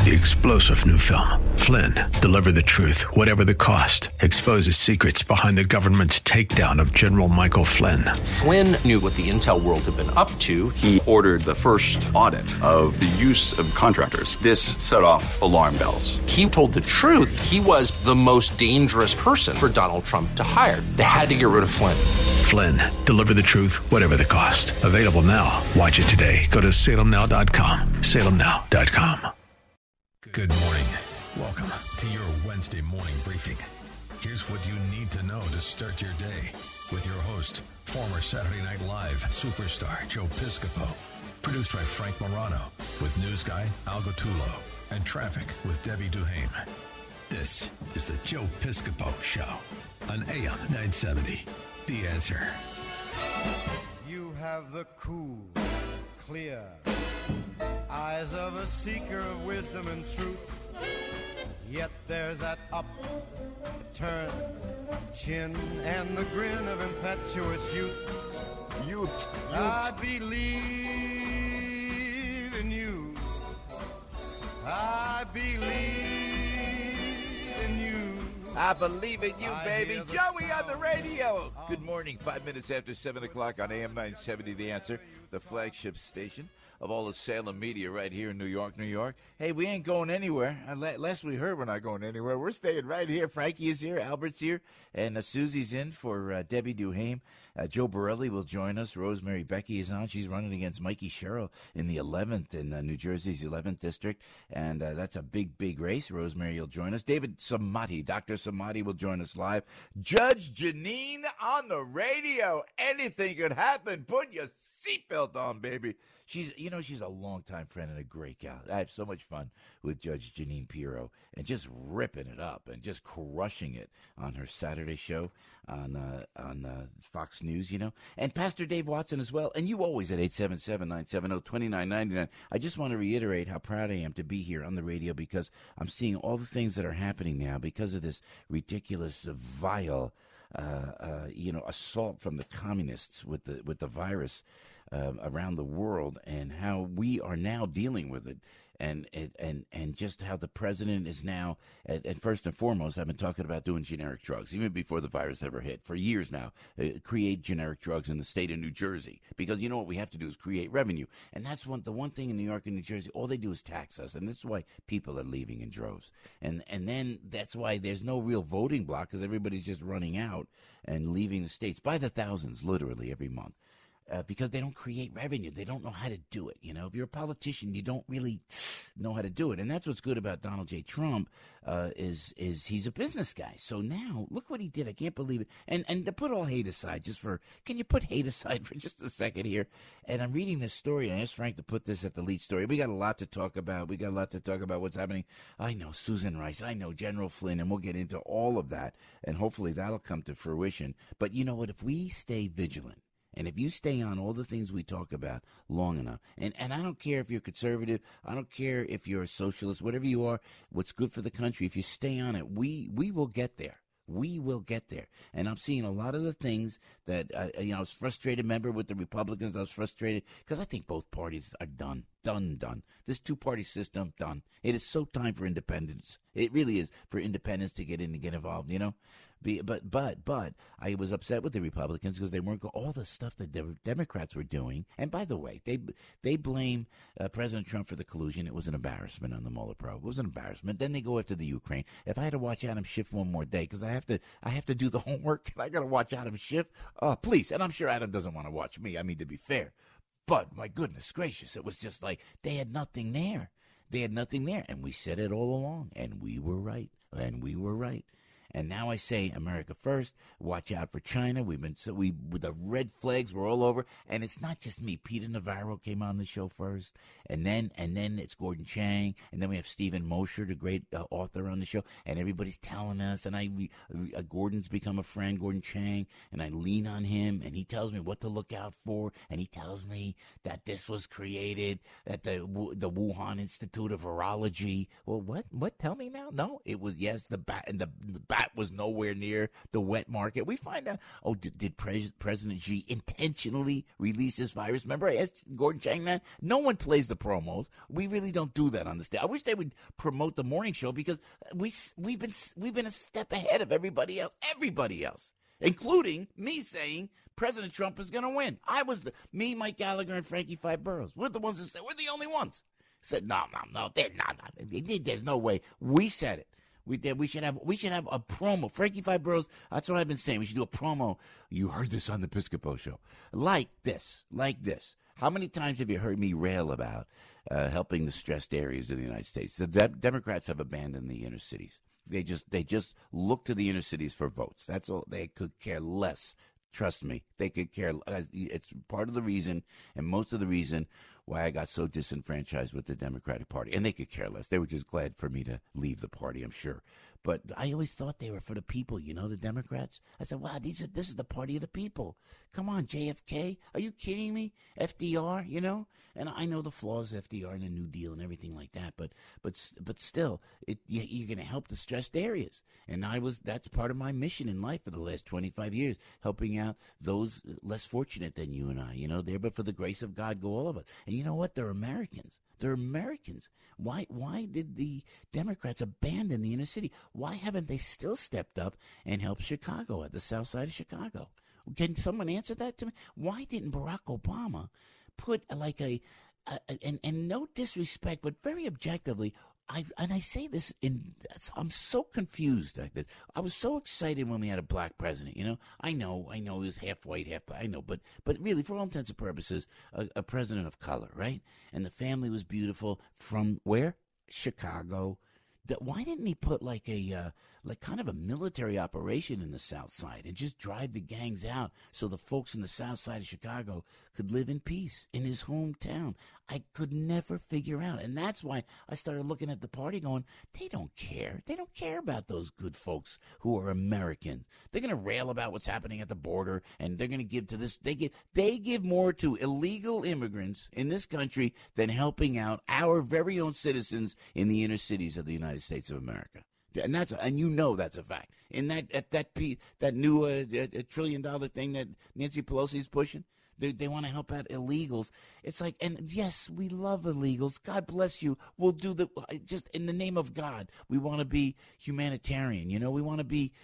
The explosive new film, Flynn, deliver the truth, whatever the cost, exposes secrets behind the government's takedown of General Michael Flynn. Flynn knew what the intel world had been up to. He ordered the first audit of the use of contractors. This set off alarm bells. He told the truth. He was the most dangerous person for Donald Trump to hire. They had to get rid of Flynn. Flynn, deliver the truth, whatever the cost. Available now. Watch it today. Go to salemnow.com. salemnow.com. Good morning. Welcome to your Wednesday morning briefing. Here's what you need to know to start your day with your host, former Saturday Night Live superstar Joe Piscopo. Produced by Frank Morano with news guy Al Gattullo and traffic with Debbie Duhame. This is the Joe Piscopo Show on AM 970. The Answer. You have the cool, clear eyes of a seeker of wisdom and truth. Yet there's that upturned chin and the grin of impetuous youth. I believe in you. I believe in you. I believe in you, baby. Joey on the radio. Good morning. 5 minutes after 7 o'clock on AM 970, The Answer, the flagship station of all the Salem media right here in New York, New York. Hey, we ain't going anywhere. Last we heard, we're not going anywhere. We're staying right here. Frankie is here. Albert's here. And Susie's in for Debbie Duhame. Joe Borelli will join us. Rosemary Becky is on. She's running against Mikey Sherrill in the 11th, in New Jersey's 11th district. And that's a big, big race. Rosemary will join us. David Samati, Dr. Samati will join us live. Judge Jeanine on the radio. Anything could happen. Put your seatbelt on, baby. She's a longtime friend and a great gal. I have so much fun with Judge Jeanine Pirro and just ripping it up and just crushing it on her Saturday show on Fox News, and Pastor Dave Watson as well. And you always at 877-970-2999. I just want to reiterate how proud I am to be here on the radio because I'm seeing all the things that are happening now because of this ridiculous, vile, assault from the communists with the virus around the world, and how we are now dealing with it, and just how the president is now, and first and foremost, I've been talking about doing generic drugs, even before the virus ever hit, for years now, create generic drugs in the state of New Jersey, because you know what we have to do is create revenue, and that's the one thing in New York and New Jersey, all they do is tax us, and this is why people are leaving in droves, and then that's why there's no real voting block, because everybody's just running out and leaving the states by the thousands, literally, every month. Because they don't create revenue. They don't know how to do it. If you're a politician, you don't really know how to do it. And that's what's good about Donald J. Trump is he's a business guy. So now, look what he did. I can't believe it. And to put all hate aside, can you put hate aside for just a second here? And I'm reading this story, and I asked Frank to put this at the lead story. We got a lot to talk about. We got a lot to talk about what's happening. I know Susan Rice. I know General Flynn, and we'll get into all of that. And hopefully that'll come to fruition. But you know what? If we stay vigilant, and if you stay on all the things we talk about long enough, and I don't care if you're conservative, I don't care if you're a socialist, whatever you are, what's good for the country, if you stay on it, we will get there. We will get there. And I'm seeing a lot of the things that, I was frustrated, member with the Republicans. I was frustrated because I think both parties are done. This two-party system, done. It is so time for independence. It really is for independence to get in and get involved, But I was upset with the Republicans because they weren't all the stuff that the Democrats were doing. And by the way, they blame President Trump for the collusion. It was an embarrassment on the Mueller probe. It was an embarrassment. Then they go after the Ukraine. If I had to watch Adam Schiff one more day because I have to do the homework and I got to watch Adam Schiff. Oh, please. And I'm sure Adam doesn't want to watch me. I mean, to be fair. But my goodness gracious, it was just like they had nothing there. And we said it all along. And we were right. And now I say America first. Watch out for China. With the red flags were all over, and it's not just me. Peter Navarro came on the show first, and then it's Gordon Chang, and then we have Stephen Mosher, the great author, on the show, and everybody's telling us. And Gordon's become a friend, Gordon Chang, and I lean on him, and he tells me what to look out for, and he tells me that this was created at the Wuhan Institute of Virology. Well, what? Tell me now. No, it was the That was nowhere near the wet market. We find out, did President Xi intentionally release this virus? Remember I asked Gordon Chang that? No one plays the promos. We really don't do that on the stage. I wish they would promote the morning show because we've been a step ahead of everybody else, including me saying President Trump is going to win. Me, Mike Gallagher, and Frankie Five Boroughs. We're the ones who said, we're the only ones. Said, no, there's no way. We said it. We should have a promo. Frankie Five Boroughs, that's what I've been saying. We should do a promo. You heard this on the Piscopo show. Like this. How many times have you heard me rail about helping the stressed areas of the United States? The Democrats have abandoned the inner cities. They just look to the inner cities for votes. That's all. They could care less. Trust me, they could care. It's part of the reason, and most of the reason, why I got so disenfranchised with the Democratic Party. And they could care less. They were just glad for me to leave the party, I'm sure. But I always thought they were for the people, the Democrats. I said, wow, this is the party of the people. Come on, JFK. Are you kidding me? FDR, And I know the flaws of FDR and the New Deal and everything like that. But still, you're going to help the stressed areas. And that's part of my mission in life for the last 25 years, helping out those less fortunate than you and I. There, but for the grace of God, go all of us. And you know what? They're Americans. They're Americans. Why did the Democrats abandon the inner city? Why haven't they still stepped up and helped Chicago, at the south side of Chicago? Can someone answer that to me? Why didn't Barack Obama put and no disrespect, but very objectively, I say this I'm so confused like this. I was so excited when we had a black president, I know he was half white, half black, I know, but really, for all intents and purposes, a president of color, right? And the family was beautiful. From where? Chicago. Why didn't he put like kind of a military operation in the South Side and just drive the gangs out so the folks in the South Side of Chicago could live in peace in his hometown? I could never figure out. And that's why I started looking at the party going, they don't care. They don't care about those good folks who are Americans. They're going to rail about what's happening at the border, and they're going to give to this. They give more to illegal immigrants in this country than helping out our very own citizens in the inner cities of the United States of America. And that's a fact. In that new $1 trillion thing that Nancy Pelosi is pushing, they want to help out illegals. It's like, and yes, we love illegals. God bless you. We'll do just in the name of God. We want to be humanitarian. We want to be,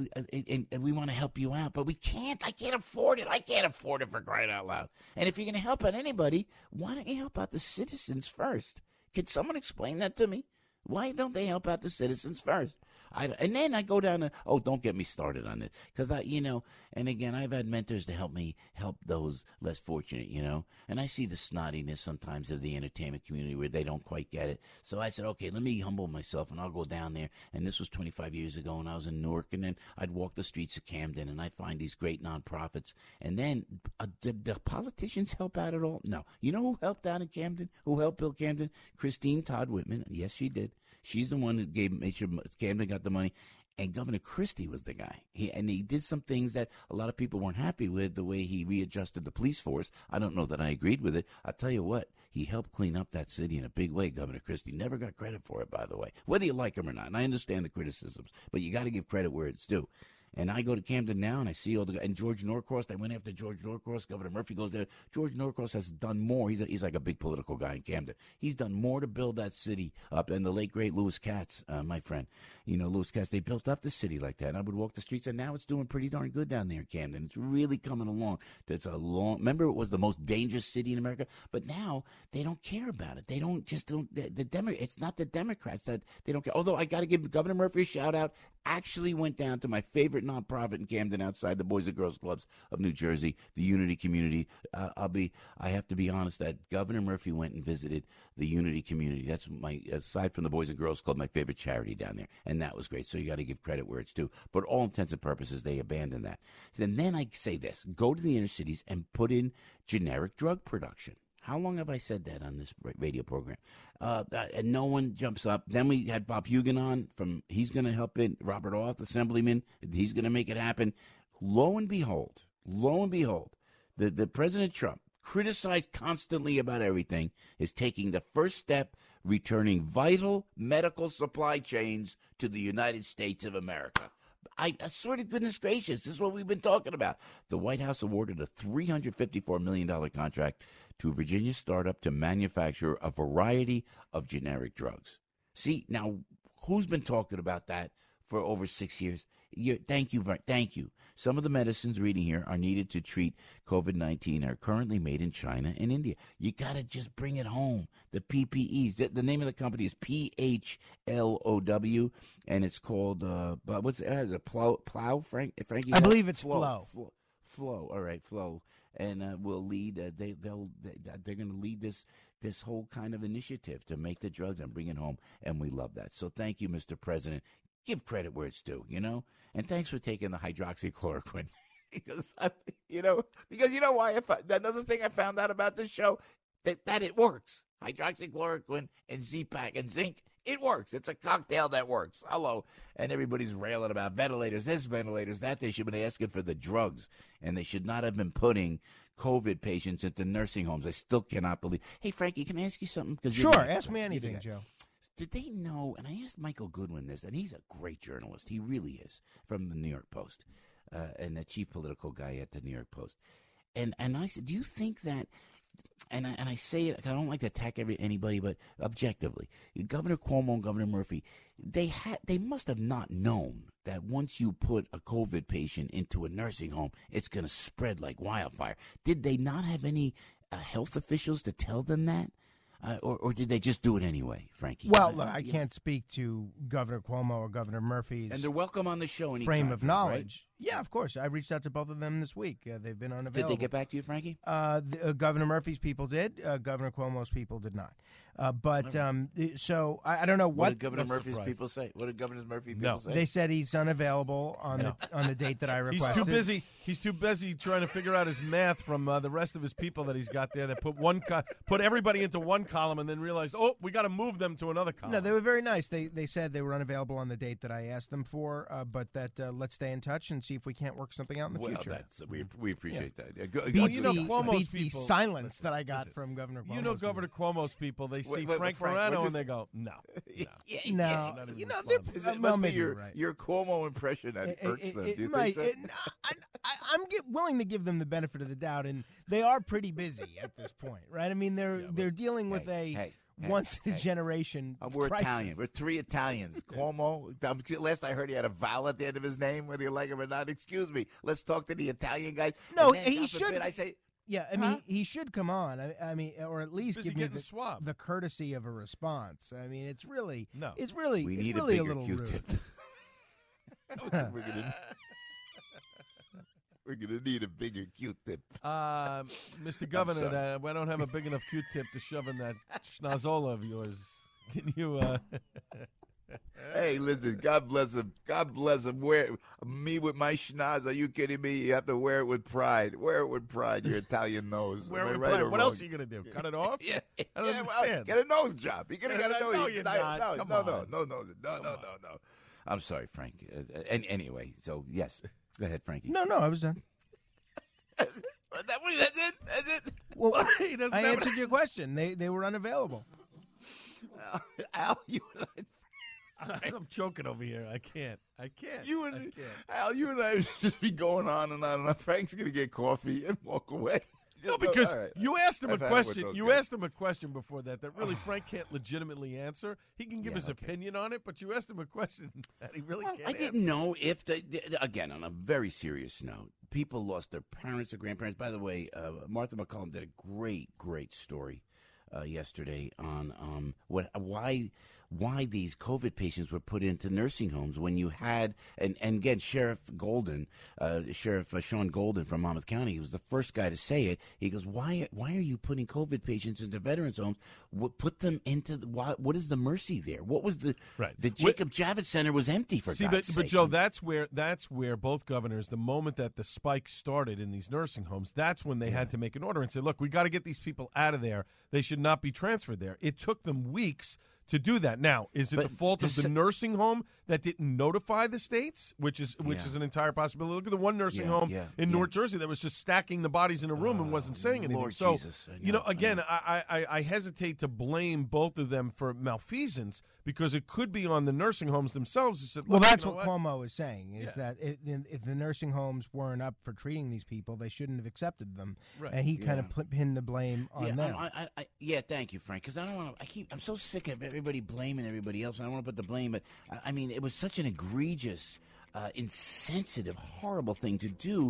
and we want to help you out, but we can't. I can't afford it. I can't afford it, for crying out loud. And if you're going to help out anybody, why don't you help out the citizens first? Can someone explain that to me? Why don't they help out the citizens first? And then I go down to, don't get me started on this. Because and again, I've had mentors to help me help those less fortunate, And I see the snottiness sometimes of the entertainment community where they don't quite get it. So I said, okay, let me humble myself and I'll go down there. And this was 25 years ago when I was in Newark. And then I'd walk the streets of Camden and I'd find these great nonprofits. And then did the politicians help out at all? No. You know who helped out in Camden? Who helped build Camden? Christine Todd Whitman. Yes, she did. She's the one that made sure Camden got the money. And Governor Christie was the guy. He did some things that a lot of people weren't happy with, the way he readjusted the police force. I don't know that I agreed with it. I'll tell you what, he helped clean up that city in a big way, Governor Christie. Never got credit for it, by the way, whether you like him or not. And I understand the criticisms, but you got to give credit where it's due. And I go to Camden now, and I see all the guys. And George Norcross, they went after George Norcross. Governor Murphy goes there. George Norcross has done more. He's like a big political guy in Camden. He's done more to build that city up. And the late, great Louis Katz, my friend, Louis Katz, they built up the city like that. And I would walk the streets, and now it's doing pretty darn good down there in Camden. It's really coming along. Remember, it was the most dangerous city in America? But now they don't care about it. They don't it's not the Democrats that they don't care. Although I got to give Governor Murphy a shout out. Actually went down to my favorite nonprofit in Camden outside the Boys and Girls Clubs of New Jersey, the Unity Community. I have to be honest that Governor Murphy went and visited the Unity Community. That's aside from the Boys and Girls Club, my favorite charity down there. And that was great. So you got to give credit where it's due. But all intents and purposes, they abandoned that. And then I say this, go to the inner cities and put in generic drug production. How long have I said that on this radio program? And no one jumps up. Then we had Bob Hugin on he's going to help it. Robert Orth, Assemblyman, he's going to make it happen. Lo and behold, the President Trump, criticized constantly about everything, is taking the first step, returning vital medical supply chains to the United States of America. I swear to goodness gracious, this is what we've been talking about. The White House awarded a $354 million contract to Virginia startup to manufacture a variety of generic drugs. See, now, who's been talking about that for over 6 years? Thank you. Some of the medicines reading here are needed to treat COVID-19 are currently made in China and India. You got to just bring it home. The PPEs. The name of the company is PHLOW, and it's called what's it? Is it Plow? Frankie? I believe it's Flow. Flow. All right, Flow, and will lead. They're going to lead this whole kind of initiative to make the drugs and bring it home, and we love that. So thank you, Mr. President. Give credit where it's due, and thanks for taking the hydroxychloroquine. because you know why? Another thing I found out about this show that it works. Hydroxychloroquine and Z-Pak and zinc, it works. It's a cocktail that works. Hello, and everybody's railing about ventilators, ventilators, that. They should have been asking for the drugs, and they should not have been putting COVID patients into nursing homes. I still cannot believe. Hey, Frankie, can I ask you something? Sure, ask me anything, Joe. Did they know, and I asked Michael Goodwin this, and he's a great journalist. He really is, from the New York Post, and the chief political guy at the New York Post. And I said, do you think that, and I say it, I don't like to attack anybody, but objectively, Governor Cuomo and Governor Murphy, they must have not known that once you put a COVID patient into a nursing home, it's going to spread like wildfire. Did they not have any health officials to tell them that? Or did they just do it anyway, Frankie? Well, look, I can't speak to Governor Cuomo or Governor Murphy's and they're welcome on the show anytime, frame of knowledge. Right? Yeah, of course. I reached out to both of them this week. They've been unavailable. Did they get back to you, Frankie? Governor Murphy's people did. Governor Cuomo's people did not. So I don't know what did Governor Murphy's people say. What did Governor Murphy's people say? They said he's unavailable on the date that I requested. He's too busy trying to figure out his math from the rest of his people that he's got there. That put everybody into one column and then realized, we got to move them to another column. No, they were very nice. They said they were unavailable on the date that I asked them for, but that let's stay in touch and see if we can't work something out in the future. We appreciate that. Beats the silence that I got from Governor Cuomo. Governor Cuomo's people, they see Frank Morano and they go, no. No. It must be your Cuomo impression that hurts them. Do you think so? I'm willing to give them the benefit of the doubt, and they are pretty busy at this point, right? I mean, they're dealing with once in a generation. We're crisis. Italian. We're three Italians. Cuomo. Last I heard, he had a vowel at the end of his name, whether you like him or not. Excuse me. Let's talk to the Italian guys. No, then, he should. I say. Yeah, I mean, he should come on. I mean, or at least give me the courtesy of a response. I mean, it's really, we it's need really a bigger little Q-tip. We're gonna need a bigger Q-tip. Mr. Governor, I don't have a big enough Q-tip to shove in that schnozola of yours. Can you? Hey, listen, God bless him. God bless him. Wear me with my schnoz. Are you kidding me? You have to wear it with pride. Wear it with pride, your Italian nose. Wear it with right pride. Or what wrong? else are you going to do? Cut it off? Yeah. I don't understand. Get a nose job. You're going to get a nose. No, you're not. No. I'm sorry, Frank. Anyway, so, yes. Go ahead, Frankie. No, I was done. That's it? Well, I answered your question. They were unavailable. Al, you and I'm choking over here. I can't. Al, you and I just be going on and on. And Frank's going to get coffee and walk away. No, because you asked him a question. You asked him a question before that really Frank can't legitimately answer. He can give his opinion on it, but you asked him a question that he really can't answer. I didn't know if, again, on a very serious note, people lost their parents or grandparents. By the way, Martha McCollum did a great story yesterday on why these COVID patients were put into nursing homes when you had, and again, Sheriff Sean Golden from Monmouth County, he was the first guy to say it. He goes, why are you putting COVID patients into veterans homes? Put them into, what is the mercy there? What was the Jacob Javits Center was empty for God's sake. But Joe, that's where both governors, the moment that the spike started in these nursing homes, that's when they had to make an order and say, look, we got to get these people out of there. They should not be transferred there. It took them weeks to do that. Now, is it the fault of the nursing home that didn't notify the states, which is an entire possibility? Look at the one nursing home in North Jersey that was just stacking the bodies in a room and wasn't saying anything. Lord so, Jesus, again, I hesitate to blame both of them for malfeasance because it could be on the nursing homes themselves. Who said, well, that's what Cuomo is saying, is that if the nursing homes weren't up for treating these people, they shouldn't have accepted them. Right. And he kind of pinned the blame on them. Thank you, Frank, because I don't want to. I'm so sick of everybody blaming everybody else. I don't want to put the blame, but I mean, it was such an egregious, insensitive, horrible thing to do.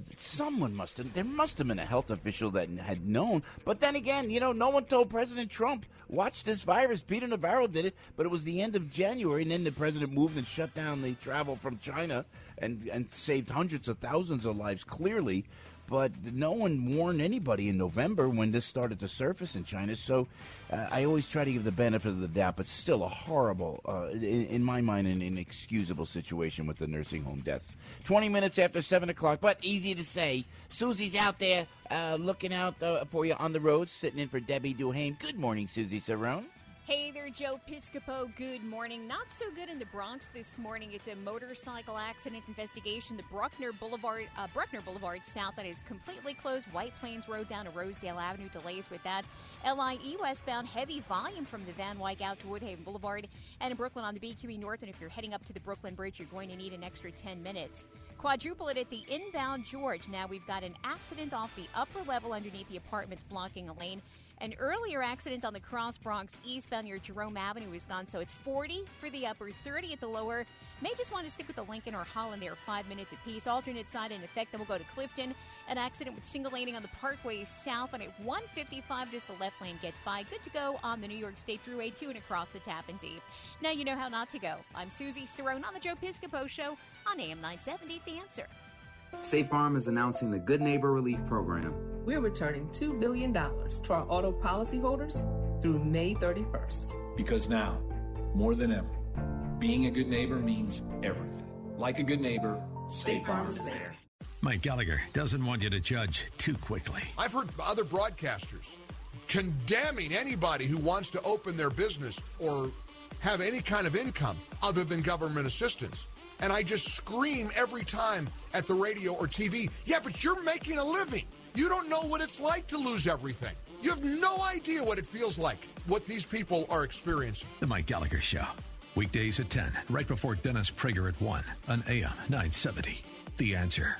There must have been a health official that had known. But then again, no one told President Trump, watch this virus. Peter Navarro did it, but it was the end of January, and then the president moved and shut down the travel from China and saved hundreds of thousands of lives, clearly. But no one warned anybody in November when this started to surface in China. So I always try to give the benefit of the doubt, but still a horrible, in my mind, an inexcusable situation with the nursing home deaths. 20 minutes after 7 o'clock, but easy to say. Susie's out there looking out for you on the road, sitting in for Debbie Duhame. Good morning, Susie Cerrone. Hey there, Joe Piscopo. Good morning. Not so good in the Bronx this morning. It's a motorcycle accident investigation. The Bruckner Boulevard southbound is completely closed. White Plains Road down to Rosedale Avenue. Delays with that. LIE westbound, heavy volume from the Van Wyck out to Woodhaven Boulevard. And in Brooklyn on the BQE North. And if you're heading up to the Brooklyn Bridge, you're going to need an extra 10 minutes. Quadruple it at the inbound George. Now we've got an accident off the upper level underneath the apartments blocking a lane. An earlier accident on the Cross Bronx eastbound near Jerome Avenue is gone, so it's 40 for the upper, 30 at the lower. May just want to stick with the Lincoln or Holland there, 5 minutes apiece. Alternate side in effect, then we'll go to Clifton. An accident with single laning on the Parkway south, and at 155, just the left lane gets by. Good to go on the New York State Thruway 2 and across the Tappan Zee. Now you know how not to go. I'm Susie Cerrone on the Joe Piscopo Show on AM 970, The Answer. State Farm is announcing the Good Neighbor Relief Program. We're returning $2 billion to our auto policyholders through May 31st. Because now, more than ever, being a good neighbor means everything. Like a good neighbor, State Farm is there. Mike Gallagher doesn't want you to judge too quickly. I've heard other broadcasters condemning anybody who wants to open their business or have any kind of income other than government assistance. And I just scream every time at the radio or TV, yeah, but you're making a living. You don't know what it's like to lose everything. You have no idea what it feels like, what these people are experiencing. The Mike Gallagher Show. Weekdays at 10, right before Dennis Prager at 1 on AM 970. The Answer.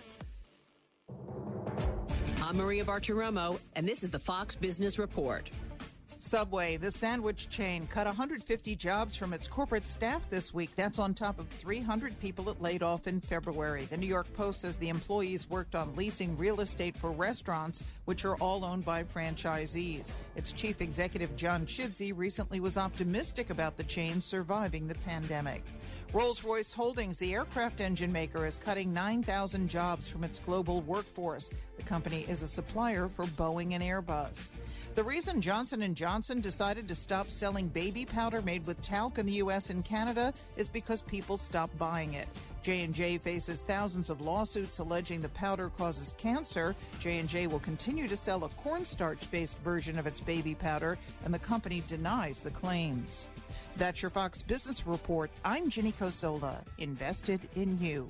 I'm Maria Bartiromo, and this is the Fox Business Report. Subway, the sandwich chain, cut 150 jobs from its corporate staff this week. That's on top of 300 people it laid off in February. The New York Post says the employees worked on leasing real estate for restaurants, which are all owned by franchisees. Its chief executive, John Chidsey, recently was optimistic about the chain surviving the pandemic. Rolls-Royce Holdings, the aircraft engine maker, is cutting 9,000 jobs from its global workforce. The company is a supplier for Boeing and Airbus. The reason Johnson & Johnson decided to stop selling baby powder made with talc in the U.S. and Canada is because people stopped buying it. J&J faces thousands of lawsuits alleging the powder causes cancer. J&J will continue to sell a cornstarch-based version of its baby powder, and the company denies the claims. That's your Fox Business Report. I'm Ginny Cosola, invested in you.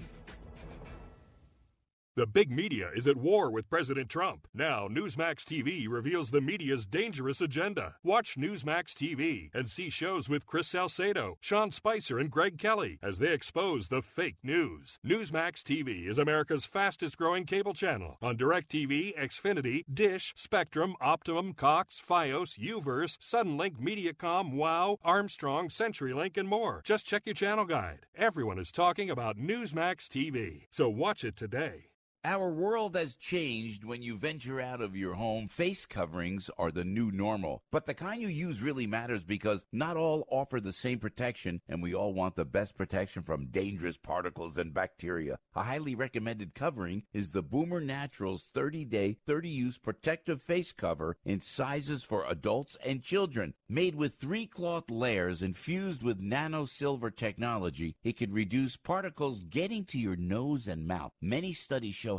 The big media is at war with President Trump. Now, Newsmax TV reveals the media's dangerous agenda. Watch Newsmax TV and see shows with Chris Salcedo, Sean Spicer, and Greg Kelly as they expose the fake news. Newsmax TV is America's fastest-growing cable channel on DirecTV, Xfinity, Dish, Spectrum, Optimum, Cox, Fios, Uverse, Suddenlink, Mediacom, WOW, Armstrong, CenturyLink, and more. Just check your channel guide. Everyone is talking about Newsmax TV, so watch it today. Our world has changed when you venture out of your home. Face coverings are the new normal, but the kind you use really matters because not all offer the same protection, and we all want the best protection from dangerous particles and bacteria. A highly recommended covering is the Boomer Naturals 30-day, 30-use protective face cover in sizes for adults and children. Made with 3 cloth layers infused with nano-silver technology, it can reduce particles getting to your nose and mouth. Many studies show how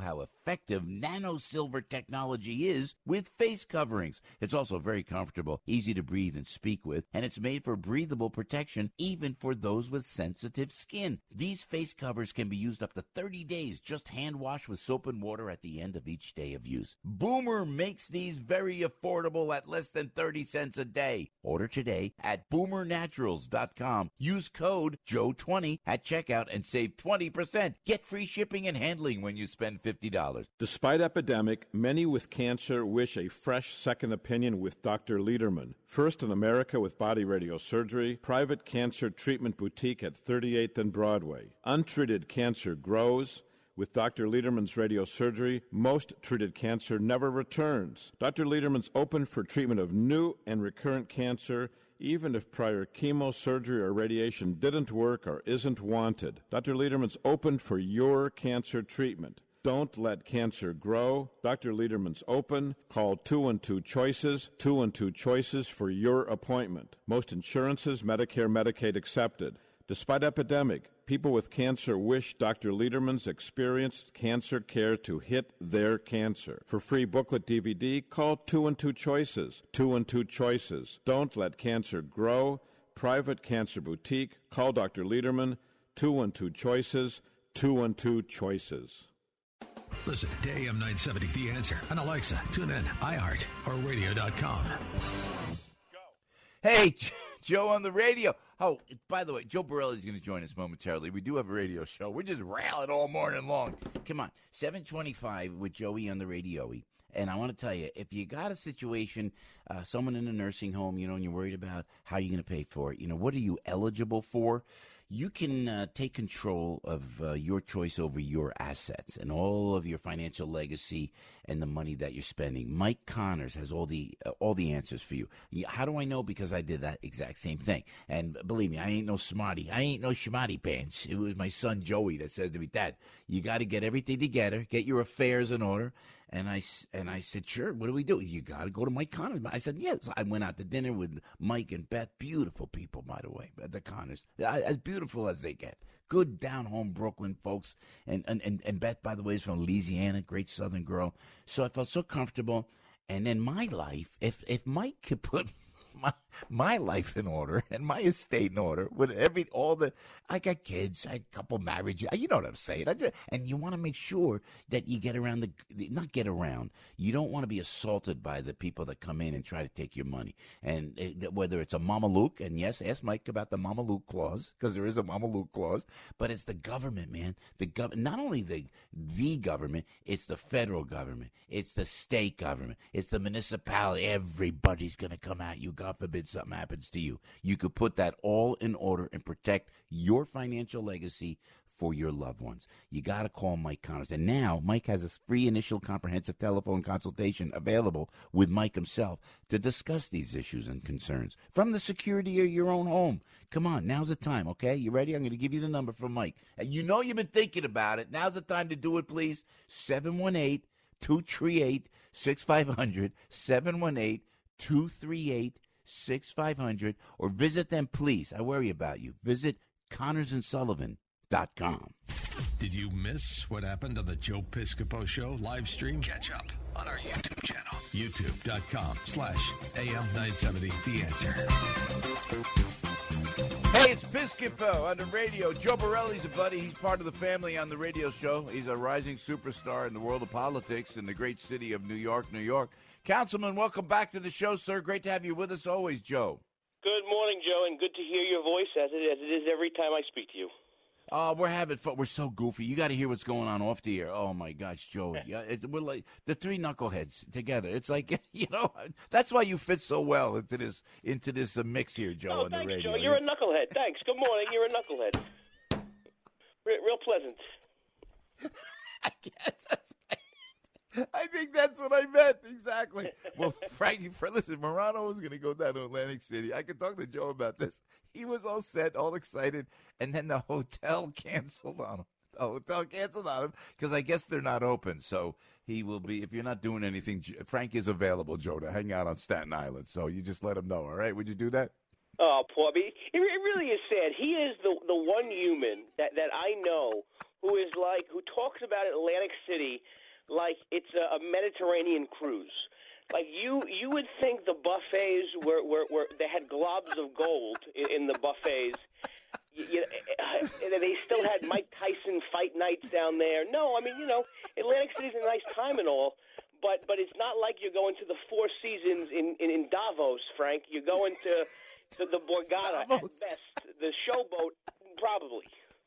effective nano-silver technology is with face coverings. It's also very comfortable, easy to breathe and speak with, and it's made for breathable protection even for those with sensitive skin. These face covers can be used up to 30 days. Just hand wash with soap and water at the end of each day of use. Boomer makes these very affordable at less than 30 cents a day. Order today at boomernaturals.com. Use code JOE20 at checkout and save 20%. Get free shipping and handling when you spend $50. Despite epidemic, many with cancer wish a fresh second opinion with Dr. Lederman. First in America with body radiosurgery, private cancer treatment boutique at 38th and Broadway. Untreated cancer grows. With Dr. Lederman's radiosurgery, most treated cancer never returns. Dr. Lederman's open for treatment of new and recurrent cancer, even if prior chemo, surgery, or radiation didn't work or isn't wanted. Dr. Lederman's open for your cancer treatment. Don't let cancer grow. Dr. Lederman's open. Call 212-CHOICES, 212-CHOICES for your appointment. Most insurances, Medicare, Medicaid accepted. Despite epidemic, people with cancer wish Dr. Lederman's experienced cancer care to hit their cancer. For free booklet DVD, call 212-CHOICES, 212-CHOICES. Don't let cancer grow. Private Cancer Boutique. Call Dr. Lederman, 212-CHOICES, 212-CHOICES. Listen to AM 970 The Answer on Alexa, TuneIn, iHeart, or radio.com. Hey, Joe on the radio. Oh, by the way, Joe Borelli is going to join us momentarily. We do have a radio show. We're just railing all morning long. Come on, 725 with Joey on the radio. And I want to tell you, if you got a situation, someone in a nursing home, and you're worried about how you're going to pay for it, what are you eligible for? You can take control of your choice over your assets and all of your financial legacy and the money that you're spending. Mike Connors has all the answers for you. How do I know? Because I did that exact same thing. And believe me, I ain't no smarty. I ain't no schmatty pants. It was my son Joey that says to me, Dad, you got to get everything together, get your affairs in order. And I said, sure, what do we do? You got to go to Mike Connors. I said, yes. I went out to dinner with Mike and Beth. Beautiful people, by the way, the Connors. As beautiful as they get. Good down-home Brooklyn folks. And Beth, by the way, is from Louisiana, great Southern girl. So I felt so comfortable. And then my life, if Mike could put my life in order and my estate in order with I got kids, I had a couple marriages, you know what I'm saying. And you want to make sure that you you don't want to be assaulted by the people that come in and try to take your money. And whether it's a Mama Luke, and yes, ask Mike about the Mama Luke clause, because there is a Mama Luke clause, but it's the government, man. Not only the government, it's the federal government, it's the state government, it's the municipality. Everybody's going to come at you. God forbid something happens to you. You could put that all in order and protect your financial legacy for your loved ones. You got to call Mike Connors. And now Mike has a free initial comprehensive telephone consultation available with Mike himself to discuss these issues and concerns from the security of your own home. Come on, now's the time, okay? You ready? I'm going to give you the number from Mike. And you've been thinking about it. Now's the time to do it, please. 718-238-6500, 718-238-6500, or visit them, please. I worry about you. Visit ConnorsandSullivan.com. Did you miss what happened on the Joe Piscopo Show live stream? Catch up on our YouTube channel, youtube.com/AM970 The Answer. Hey, it's Piscopo on the radio. Joe Borelli's a buddy. He's part of the family on the radio show. He's a rising superstar in the world of politics in the great city of New York, New York. Councilman, welcome back to the show, sir. Great to have you with us always, Joe. Good morning, Joe, and good to hear your voice as it is every time I speak to you. We're having fun. We're so goofy. You got to hear what's going on off the air. Oh, my gosh, Joe. Yeah, we're like the three knuckleheads together. It's like, that's why you fit so well into this mix here, Joe, on the radio. Thanks, Joe. You're a knucklehead. Thanks. Good morning. You're a knucklehead. Real pleasant. I think that's what I meant. Exactly. Well, Frankie, listen, Morano was going to go down to Atlantic City. I could talk to Joe about this. He was all set, all excited, and then the hotel canceled on him. Because I guess they're not open. So he will be, if you're not doing anything, Frank is available, Joe, to hang out on Staten Island. So you just let him know, all right? Would you do that? Oh, poor me. It really is sad. He is the one human that I know who talks about Atlantic City like it's a Mediterranean cruise. Like you would think the buffets were they had globs of gold in the buffets. They still had Mike Tyson fight nights down there. No, I mean, Atlantic City's a nice time and all, but it's not like you're going to the Four Seasons in Davos, Frank. You're going to the Borgata at best, the Showboat probably.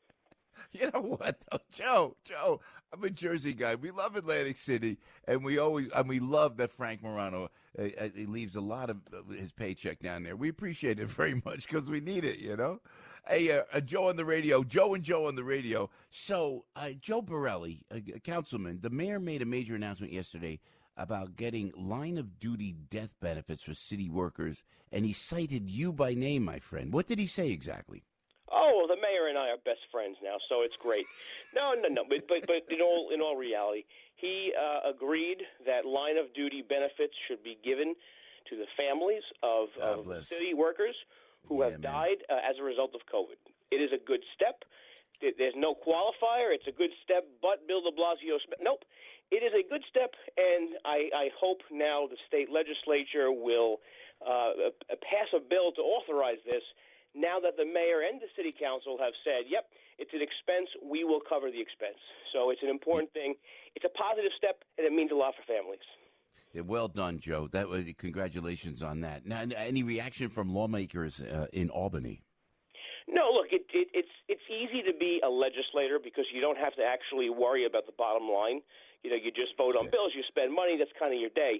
You know what, though? Joe, I'm a Jersey guy. We love Atlantic City, and we love that Frank Morano he leaves a lot of his paycheck down there. We appreciate it very much because we need it, Hey, Joe on the radio, Joe on the radio. So, Joe Borelli, a councilman, the mayor made a major announcement yesterday about getting line-of-duty death benefits for city workers, and he cited you by name, my friend. What did he say exactly? Oh, the mayor and I are best friends now, so it's great. No. But in all reality, he agreed that line of duty benefits should be given to the families of city workers who have died as a result of COVID. It is a good step. There's no qualifier. It's a good step, but Bill de Blasio. Nope. It is a good step, and I hope now the state legislature will pass a bill to authorize this. Now that the mayor and the city council have said, yep, it's an expense, we will cover the expense. So it's an important thing. It's a positive step, and it means a lot for families. Yeah, well done, Joe. Congratulations on that. Now, any reaction from lawmakers in Albany? No, look, it's easy to be a legislator because you don't have to actually worry about the bottom line. You just vote on bills, you spend money, that's kind of your day.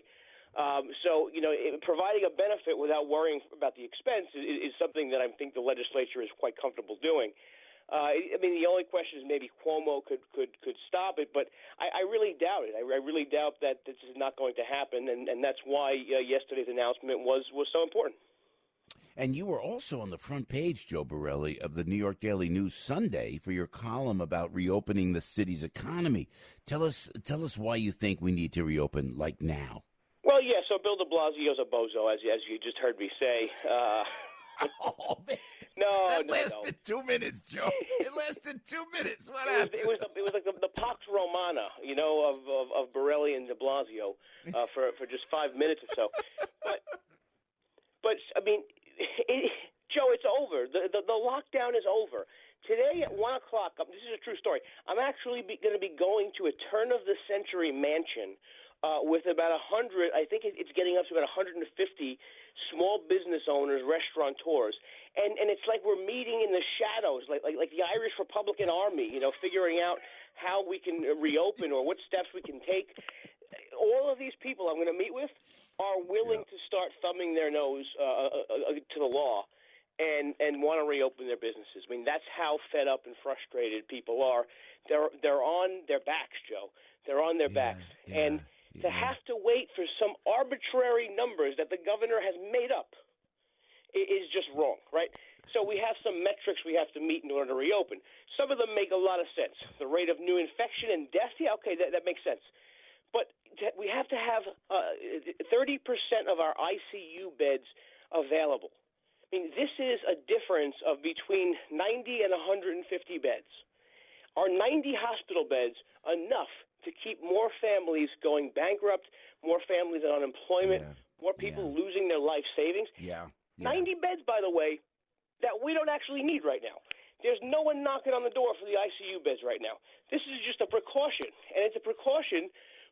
So, providing a benefit without worrying about the expense is something that I think the legislature is quite comfortable doing. The only question is maybe Cuomo could stop it, but I really doubt it. I really doubt that this is not going to happen, and that's why yesterday's announcement was so important. And you were also on the front page, Joe Borelli, of the New York Daily News Sunday for your column about reopening the city's economy. Tell us why you think we need to reopen like now. Well, yeah, so Bill de Blasio's a bozo, as you just heard me say. That lasted 2 minutes, Joe. It lasted 2 minutes. What happened? It was like the Pax Romana, of Borelli and de Blasio for just 5 minutes or so. But I mean, Joe, it's over. The lockdown is over. Today at 1 o'clock, this is a true story, I'm actually going to be going to a turn-of-the-century mansion with about 100, I think it's getting up to about 150 small business owners, restaurateurs, and it's like we're meeting in the shadows, like the Irish Republican Army, figuring out how we can reopen or what steps we can take. All of these people I'm going to meet with are willing to start thumbing their nose to the law and want to reopen their businesses. I mean, that's how fed up and frustrated people are. They're on their backs, Joe. They're on their backs. And to have to wait for some arbitrary numbers that the governor has made up is just wrong, right? So we have some metrics we have to meet in order to reopen. Some of them make a lot of sense. The rate of new infection and death, that makes sense. But we have to have 30% of our ICU beds available. I mean, this is a difference of between 90 and 150 beds. Are 90 hospital beds enough to keep more families going bankrupt, more families in unemployment, more people losing their life savings? 90 beds, by the way, that we don't actually need right now. There's no one knocking on the door for the ICU beds right now. This is just a precaution, and it's a precaution.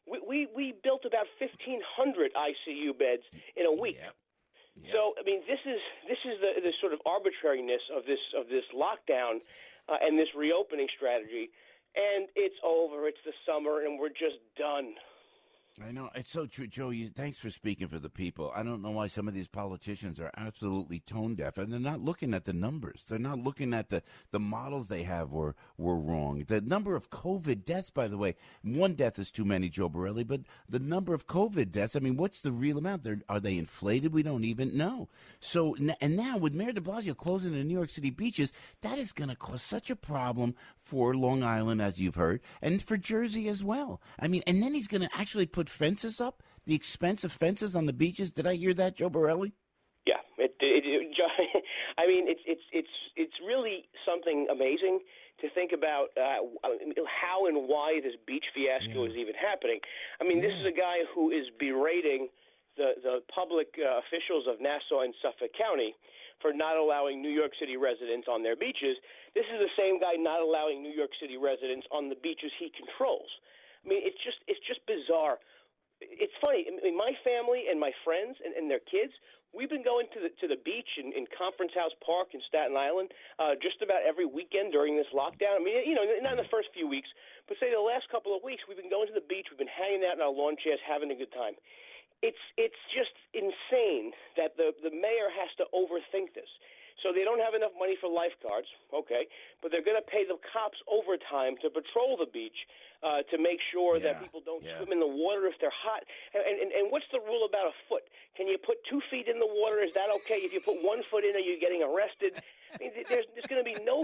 We built about 1,500 ICU beds in a week. So, I mean, this is the sort of arbitrariness of this lockdown and this reopening strategy. And it's over. It's the summer, and we're just done. I know. It's so true, Joe. Thanks for speaking for the people. I don't know why some of these politicians are absolutely tone deaf, and they're not looking at the numbers. They're not looking at the models they have were wrong. The number of COVID deaths, by the way, one death is too many, Joe Borelli, but the number of COVID deaths, I mean, what's the real amount? Are they inflated? We don't even know. So, and now with Mayor de Blasio closing the New York City beaches, that is going to cause such a problem for Long Island, as you've heard, and for Jersey as well. I mean, and then he's going to actually put fences up, the expense of fences on the beaches. Did I hear that, Joe Borelli? Yeah, I mean, it's really something something amazing to think about how and why this beach fiasco is even happening. I mean, this is a guy who is berating the public officials of Nassau and Suffolk County for not allowing New York City residents on their beaches. This is the same guy not allowing New York City residents on the beaches he controls. I mean, it's just bizarre. It's funny. I mean, my family and my friends and their kids, we've been going to the beach in Conference House Park in Staten Island just about every weekend during this lockdown. I mean, you know, not in the first few weeks, but say the last couple of weeks, we've been going to the beach. We've been hanging out in our lawn chairs, having a good time. It's just insane that the mayor has to overthink this. So they don't have enough money for lifeguards, okay, but they're going to pay the cops overtime to patrol the beach to make sure that people don't swim in the water if they're hot. And what's the rule about a foot? Can you put 2 feet in the water? Is that okay? If you put 1 foot in, are you getting arrested? I mean, there's going to be no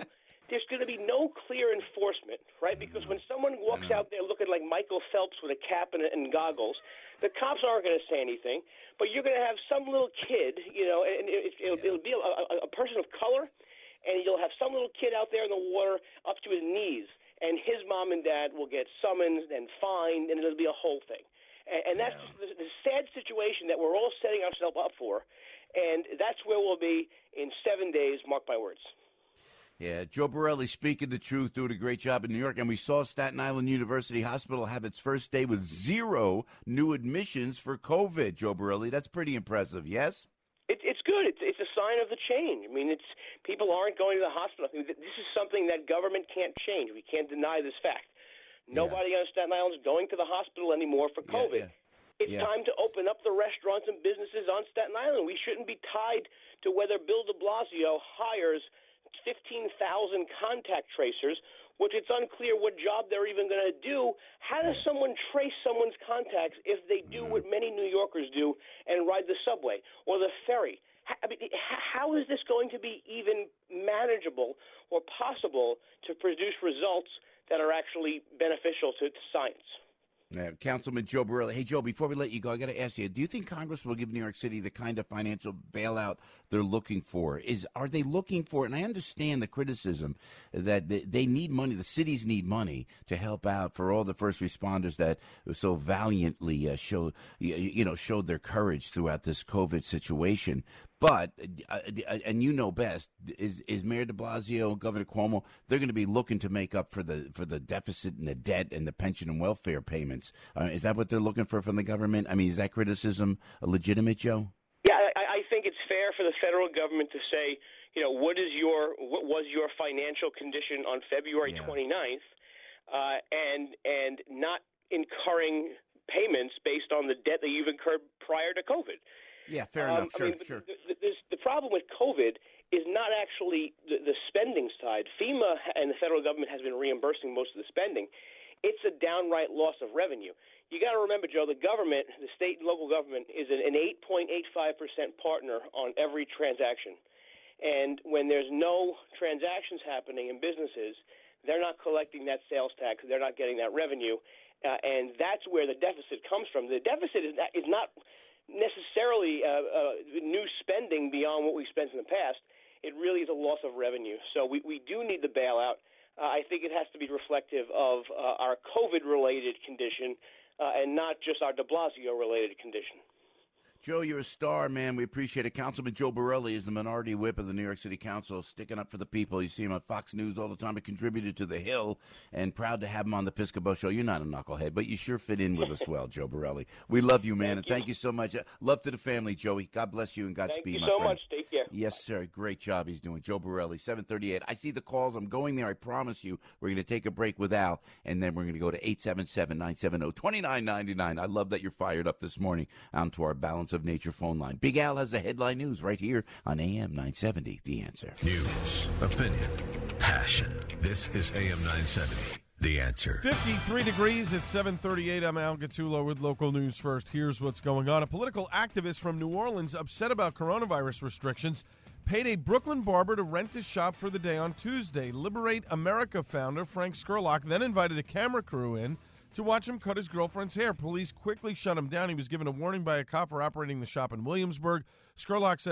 clear enforcement, right? Because when someone walks out there looking like Michael Phelps with a cap and goggles, the cops aren't going to say anything. But you're going to have some little kid, you know, and it'll be a person of color, and you'll have some little kid out there in the water up to his knees, and his mom and dad will get summoned and fined, and it'll be a whole thing. And that's just the sad situation that we're all setting ourselves up for, and that's where we'll be in 7 days, mark my words. Yeah, Joe Borelli speaking the truth, doing a great job in New York. And we saw Staten Island University Hospital have its first day with 0 new admissions for COVID, Joe Borelli. That's pretty impressive, yes? It's good. It's a sign of the change. I mean, people aren't going to the hospital. I mean, this is something that government can't change. We can't deny this fact. Nobody on Staten Island is going to the hospital anymore for COVID. It's time to open up the restaurants and businesses on Staten Island. We shouldn't be tied to whether Bill de Blasio hires 15,000 contact tracers, which it's unclear what job they're even going to do. How does someone trace someone's contacts if they do what many New Yorkers do and ride the subway or the ferry? I mean, how is this going to be even manageable or possible to produce results that are actually beneficial to science? Councilman Joe Borelli. Hey, Joe, before we let you go, I got to ask you, do you think Congress will give New York City the kind of financial bailout they're looking for? Are they looking for, and I understand the criticism that they need money, the cities need money to help out for all the first responders that so valiantly showed their courage throughout this COVID situation. But, and you know best, is Mayor de Blasio and Governor Cuomo, they're going to be looking to make up for the deficit and the debt and the pension and welfare payments. Is that what they're looking for from the government? I mean, is that criticism legitimate, Joe? Yeah, I think it's fair for the federal government to say, you know, what was your financial condition on February 29th, and not incurring payments based on the debt that you've incurred prior to COVID. Yeah, fair enough. Sure. The problem with COVID is not actually the spending side. FEMA and the federal government has been reimbursing most of the spending. It's a downright loss of revenue. You got to remember, Joe, the government, the state and local government, is an 8.85% partner on every transaction. And when there's no transactions happening in businesses, they're not collecting that sales tax. They're not getting that revenue. And that's where the deficit comes from. The deficit is not necessarily new spending beyond what we spent in the past. It really is a loss of revenue. So we do need the bailout. I think it has to be reflective of our COVID-related condition and not just our de Blasio-related condition. Joe, you're a star, man. We appreciate it. Councilman Joe Borelli is the minority whip of the New York City Council, sticking up for the people. You see him on Fox News all the time. He contributed to The Hill, and proud to have him on the Piscopo Show. You're not a knucklehead, but you sure fit in with us well, Joe Borelli. We love you, man, and thank you so much. Love to the family, Joey. God bless you and Godspeed, my friend. Thank you so much. Take care. Yes, sir. Great job he's doing. Joe Borelli, 738. I see the calls. I'm going there. I promise you. We're going to take a break with Al, and then we're going to go to 877-970-2999. I love that you're fired up this morning onto our Balance of Nature phone line. Big Al has the headline news right here on AM 970, The Answer. News, opinion, passion. This is AM 970, The Answer. 53 degrees at 7:38. I'm Al Gattullo with local news first. Here's what's going on. A political activist from New Orleans upset about coronavirus restrictions paid a Brooklyn barber to rent his shop for the day on Tuesday. Liberate America founder Frank Scurlock then invited a camera crew in to watch him cut his girlfriend's hair. Police quickly shut him down. He was given a warning by a cop for operating the shop in Williamsburg. Scurlock says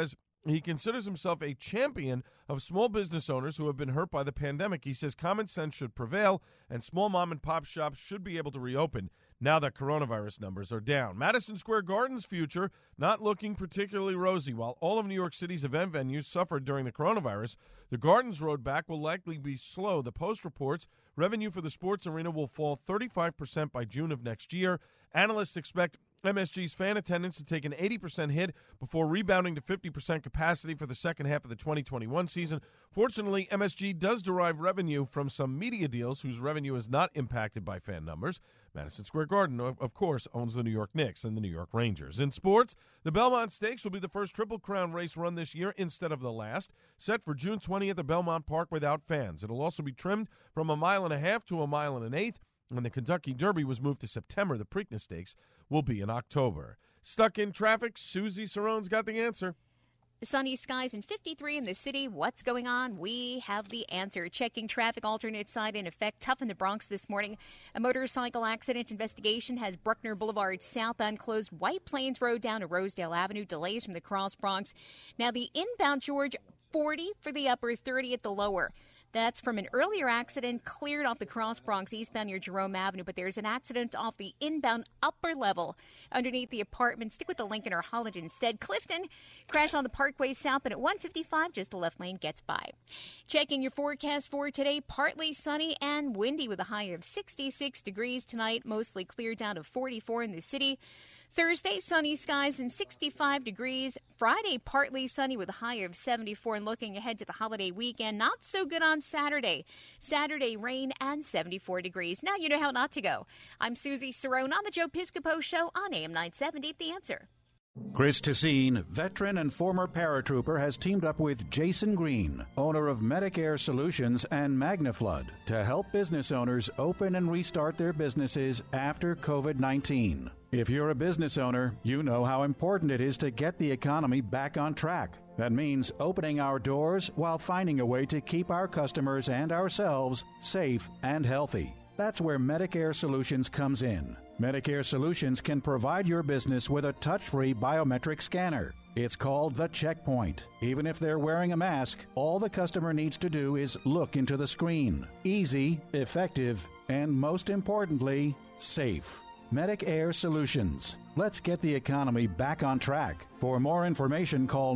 He considers himself a champion of small business owners who have been hurt by the pandemic. He says common sense should prevail and small mom-and-pop shops should be able to reopen now that coronavirus numbers are down. Madison Square Garden's future not looking particularly rosy. While all of New York City's event venues suffered during the coronavirus, the Garden's road back will likely be slow. The Post reports revenue for the sports arena will fall 35% by June of next year. Analysts expect MSG's fan attendance to take an 80% hit before rebounding to 50% capacity for the second half of the 2021 season. Fortunately, MSG does derive revenue from some media deals whose revenue is not impacted by fan numbers. Madison Square Garden, of course, owns the New York Knicks and the New York Rangers. In sports, the Belmont Stakes will be the first Triple Crown race run this year instead of the last, set for June 20th at Belmont Park without fans. It'll also be trimmed from 1.5 miles to 1 1/8 miles. When the Kentucky Derby was moved to September, the Preakness Stakes will be in October. Stuck in traffic, Susie Sarone's got the answer. Sunny skies and 53 in the city. What's going on? We have the answer. Checking traffic, alternate side in effect. Tough in the Bronx this morning. A motorcycle accident investigation has Bruckner Boulevard southbound closed. White Plains Road down to Rosedale Avenue. Delays from the Cross Bronx. Now the inbound George, 40 for the upper, 30 at the lower. That's from an earlier accident cleared off the Cross Bronx eastbound near Jerome Avenue, but there's an accident off the inbound upper level underneath the apartment. Stick with the Lincoln or Holland instead. Clifton, crash on the Parkway south, and at 155, just the left lane gets by. Checking your forecast for today, partly sunny and windy with a high of 66 degrees tonight, mostly clear down to 44 in the city. Thursday, sunny skies and 65 degrees. Friday, partly sunny with a high of 74. And looking ahead to the holiday weekend, not so good on Saturday. Saturday, rain and 74 degrees. Now you know how not to go. I'm Susie Cerrone on the Joe Piscopo Show on AM 970, The Answer. Chris Tessine, veteran and former paratrooper, has teamed up with Jason Green, owner of Medicare Solutions and MagnaFlood, to help business owners open and restart their businesses after COVID-19. If you're a business owner, you know how important it is to get the economy back on track. That means opening our doors while finding a way to keep our customers and ourselves safe and healthy. That's where Medicare Solutions comes in. Medicare Solutions can provide your business with a touch-free biometric scanner. It's called the Checkpoint. Even if they're wearing a mask, all the customer needs to do is look into the screen. Easy, effective, and most importantly, safe. Medicare Solutions. Let's get the economy back on track. For more information, call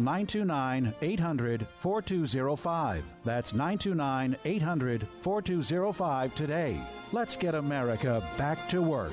929-800-4205. That's 929-800-4205 today. Let's get America back to work.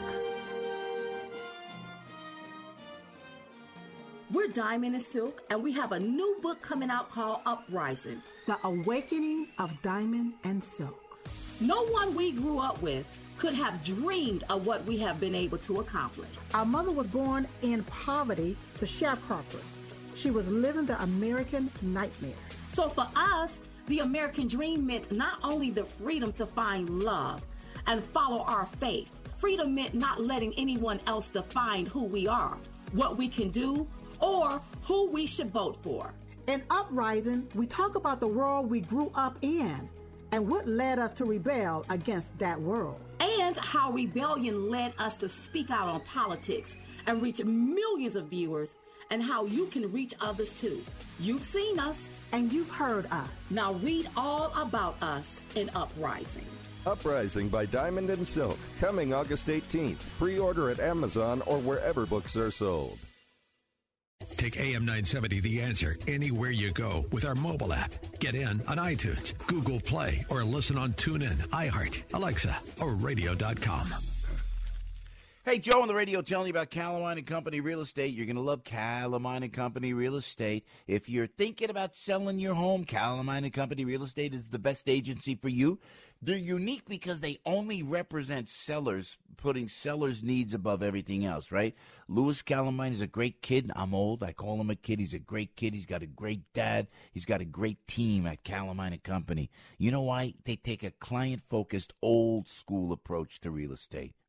We're Diamond and Silk, and we have a new book coming out called Uprising. The Awakening of Diamond and Silk. No one we grew up with could have dreamed of what we have been able to accomplish. Our mother was born in poverty to sharecroppers. She was living the American nightmare. So for us, the American dream meant not only the freedom to find love and follow our faith. Freedom meant not letting anyone else define who we are, what we can do, or who we should vote for. In Uprising, we talk about the world we grew up in and what led us to rebel against that world. And how rebellion led us to speak out on politics and reach millions of viewers, and how you can reach others too. You've seen us. And you've heard us. Now read all about us in Uprising. Uprising by Diamond and Silk, coming August 18th. Pre-order at Amazon or wherever books are sold. Take AM 970 The Answer anywhere you go with our mobile app. Get in on iTunes, Google Play, or listen on TuneIn, iHeart, Alexa, or radio.com. Hey, Joe on the radio telling you about Calamine & Company Real Estate. You're going to love Calamine & Company Real Estate. If you're thinking about selling your home, Calamine & Company Real Estate is the best agency for you. They're unique because they only represent sellers, putting sellers' needs above everything else, right? Louis Calamine is a great kid. I'm old. I call him a kid. He's a great kid. He's got a great dad. He's got a great team at Calamine & Company. You know why? They take a client-focused, old-school approach to real estate,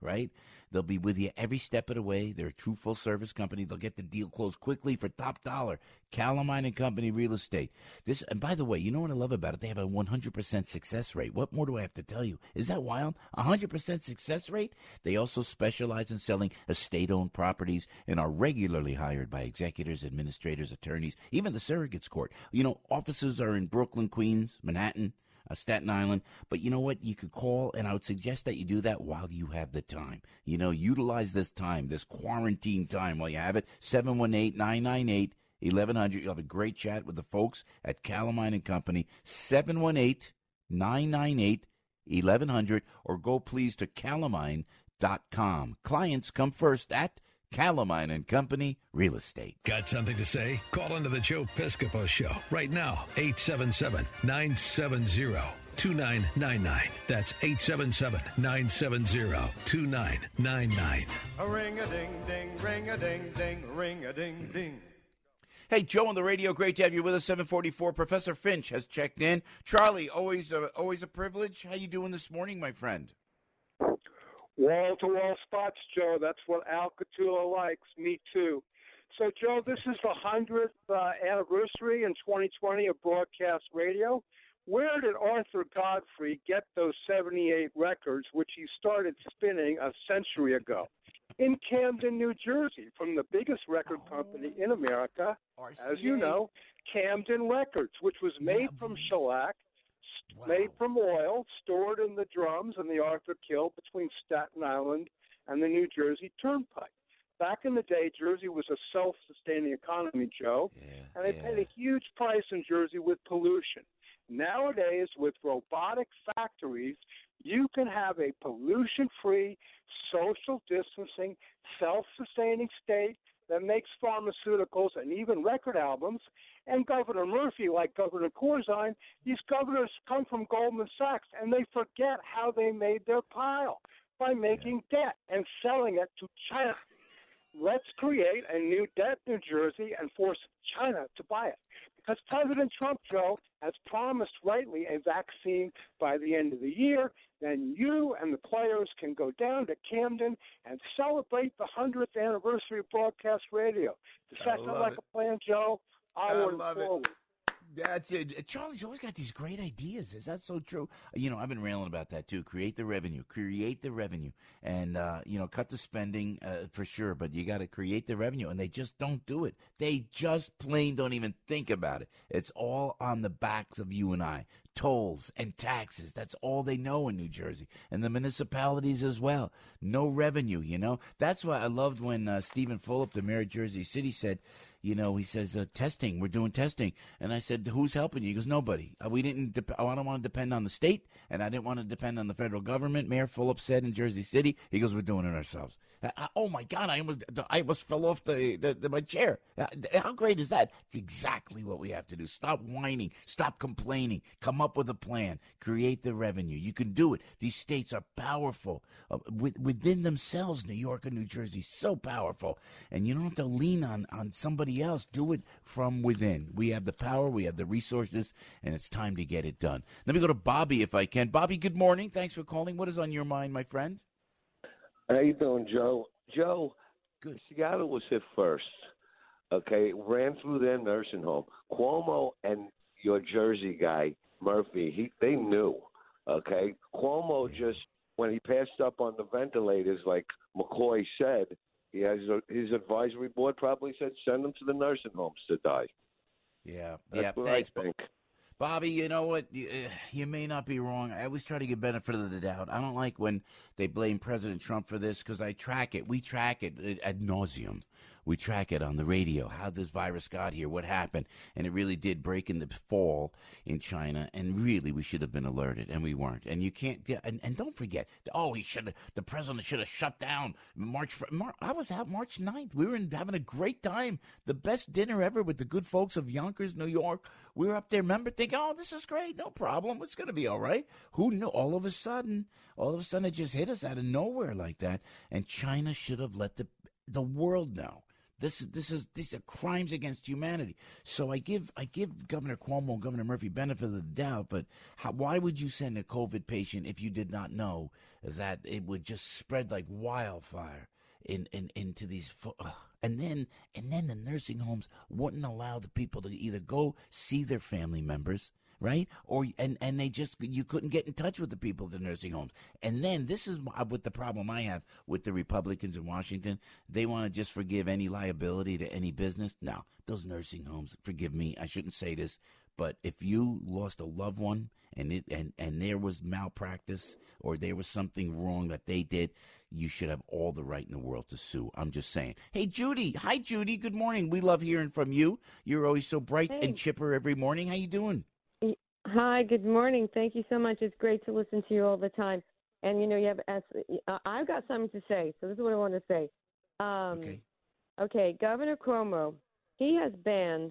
right? They'll be with you every step of the way. They're a true full-service company. They'll get the deal closed quickly for top dollar. Calamine & Company Real Estate. And by the way, you know what I love about it? They have a 100% success rate. What more do I have to tell you? Is that wild? 100% success rate? They also specialize in selling estate-owned properties and are regularly hired by executors, administrators, attorneys, even the surrogates court. Offices are in Brooklyn, Queens, Manhattan, Staten Island. But you know what? You could call, and I would suggest that you do that while you have the time. Utilize this time, this quarantine time while you have it. 718-998-1100. You'll have a great chat with the folks at Calamine & Company. 718-998-1100. Or go please to calamine.com. Clients come first at Calamine & Company Real Estate. Got something to say? Call into the Joe Piscopo Show right now. 877-970-2999. That's 877-970-2999. Ring-a-ding-ding, ring-a-ding-ding, ring-a-ding-ding. Hey, Joe on the radio. Great to have you with us. 744. Professor Finch has checked in. Charlie, always a privilege. How you doing this morning, my friend? Wall-to-wall spots, Joe. That's what Al Catula likes. Me too. So, Joe, this is the 100th anniversary in 2020 of broadcast radio. Where did Arthur Godfrey get those 78 records, which he started spinning a century ago? In Camden, New Jersey, from the biggest record company in America, as you know, Camden Records, which was made from shellac, made from oil, stored in the drums in the Arthur Kill between Staten Island and the New Jersey Turnpike. Back in the day, Jersey was a self-sustaining economy, Joe, and they paid a huge price in Jersey with pollution. Nowadays, with robotic factories, you can have a pollution-free, social distancing, self-sustaining state that makes pharmaceuticals and even record albums. And Governor Murphy, like Governor Corzine, these governors come from Goldman Sachs, and they forget how they made their pile by making debt and selling it to China. Let's create a new debt in New Jersey and force China to buy it. Because President Trump, Joe, has promised rightly a vaccine by the end of the year. Then you and the players can go down to Camden and celebrate the 100th anniversary of broadcast radio. Does that sound like a plan, Joe? I love it. That's it. Charlie's always got these great ideas. Is that so true? I've been railing about that too. Create the revenue, and cut the spending for sure. But you got to create the revenue, and they just don't do it. They just plain don't even think about it. It's all on the backs of you and I. Tolls and taxes. That's all they know in New Jersey, and the municipalities as well. No revenue. That's why I loved when Stephen Fulop, the mayor of Jersey City, said, he says testing. We're doing testing, and I said, who's helping you? He goes, nobody. I don't want to depend on the state, and I didn't want to depend on the federal government. Mayor Fulop said in Jersey City, he goes, we're doing it ourselves. Oh my God! I almost fell off my chair. How great is that? It's exactly what we have to do. Stop whining. Stop complaining. Come up with a plan. Create the revenue. You can do it. These states are powerful within themselves. New York and New Jersey, so powerful, and you don't have to lean on somebody else. Do it from within. We have the power. We have the resources, and it's time to get it done. Let me go to Bobby if I can. Bobby, good morning. Thanks for calling. What is on your mind, my friend? How you doing, Joe? Joe, good. Seattle was hit first. Okay, ran through their nursing home. Cuomo and your Jersey guy Murphy, they knew. Okay, Cuomo just when he passed up on the ventilators, like McCoy said, he has his advisory board probably said send them to the nursing homes to die. Yeah, That's what thanks, I think. Bobby, you know what? You may not be wrong. I always try to give benefit of the doubt. I don't like when they blame President Trump for this because I track it. We track it ad nauseum. We track it on the radio, how this virus got here, what happened. And it really did break in the fall in China. And really, we should have been alerted, and we weren't. And you can't – and don't forget, the president should have shut down I was out March 9th. We were having a great time, the best dinner ever with the good folks of Yonkers, New York. We were up there, remember, thinking, oh, this is great, no problem. It's going to be all right. Who knew? All of a sudden, it just hit us out of nowhere like that. And China should have let the world know. These are crimes against humanity. So I give Governor Cuomo and Governor Murphy benefit of the doubt, but why would you send a COVID patient if you did not know that it would just spread like wildfire into these and then the nursing homes wouldn't allow the people to either go see their family members, right? Or and they just, you couldn't get in touch with the people at the nursing homes. And then this is what the problem I have with the Republicans in Washington. They want to just forgive any liability to any business. No, those nursing homes, forgive me, I shouldn't say this, but if you lost a loved one and there was malpractice or there was something wrong that they did, you should have all the right in the world to sue. I'm just saying. Hey, Judy. Hi, Judy. Good morning. We love hearing from you. You're always so bright and chipper every morning. How you doing? Hi, good morning. Thank you so much. It's great to listen to you all the time. And, you know, I've got something to say, so this is what I want to say. Okay, Governor Cuomo, he has banned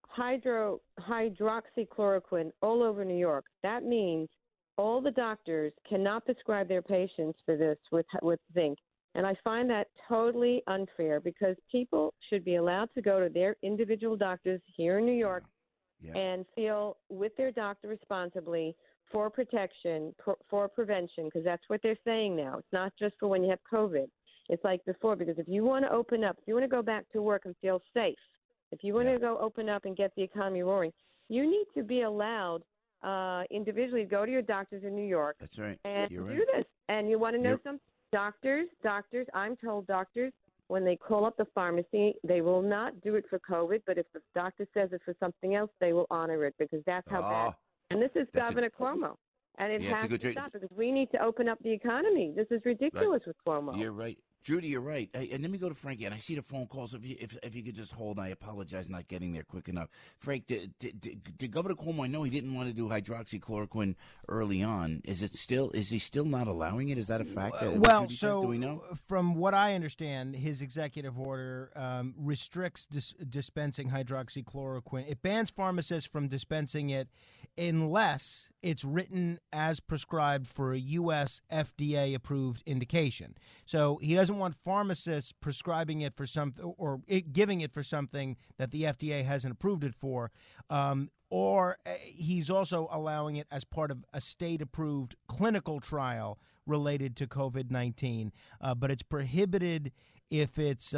hydroxychloroquine all over New York. That means all the doctors cannot prescribe their patients for this with zinc. And I find that totally unfair because people should be allowed to go to their individual doctors here in New York and feel with their doctor responsibly for protection, for prevention, because that's what they're saying now. It's not just for when you have COVID. It's like before, because if you want to open up, if you want to go back to work and feel safe, if you want to go open up and get the economy roaring, you need to be allowed individually go to your doctors in New York. That's right. And do this. And you want to know something? Doctors, I'm told doctors, when they call up the pharmacy, they will not do it for COVID, but if the doctor says it's for something else, they will honor it because that's how bad. And this is Governor Cuomo. And it has to stop because we need to open up the economy. This is ridiculous with Cuomo. You're right. Judy, you're right. Hey, and let me go to Frankie. And I see the phone calls. If you could just hold, I apologize not getting there quick enough. Frank, did Governor Cuomo, I know he didn't want to do hydroxychloroquine early on. Is he still not allowing it? Is that a fact? Well, do we know? From what I understand, his executive order restricts dispensing hydroxychloroquine. It bans pharmacists from dispensing it unless it's written as prescribed for a U.S. FDA-approved indication. So he doesn't want pharmacists prescribing it for something or giving it for something that the FDA hasn't approved it for. Or he's also allowing it as part of a state-approved clinical trial related to COVID-19. But it's prohibited if it's,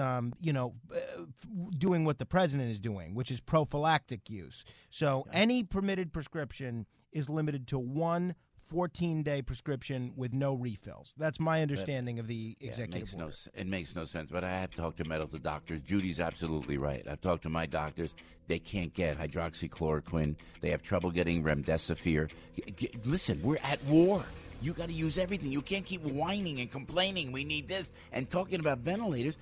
doing what the president is doing, which is prophylactic use. So any permitted prescription is limited to one 14-day prescription with no refills. That's my understanding of the executive order. It makes no sense, but I have talked to medical doctors. Judy's absolutely right. I've talked to my doctors. They can't get hydroxychloroquine. They have trouble getting remdesivir. Listen, we're at war. You got to use everything. You can't keep whining and complaining. We need this. And talking about ventilators,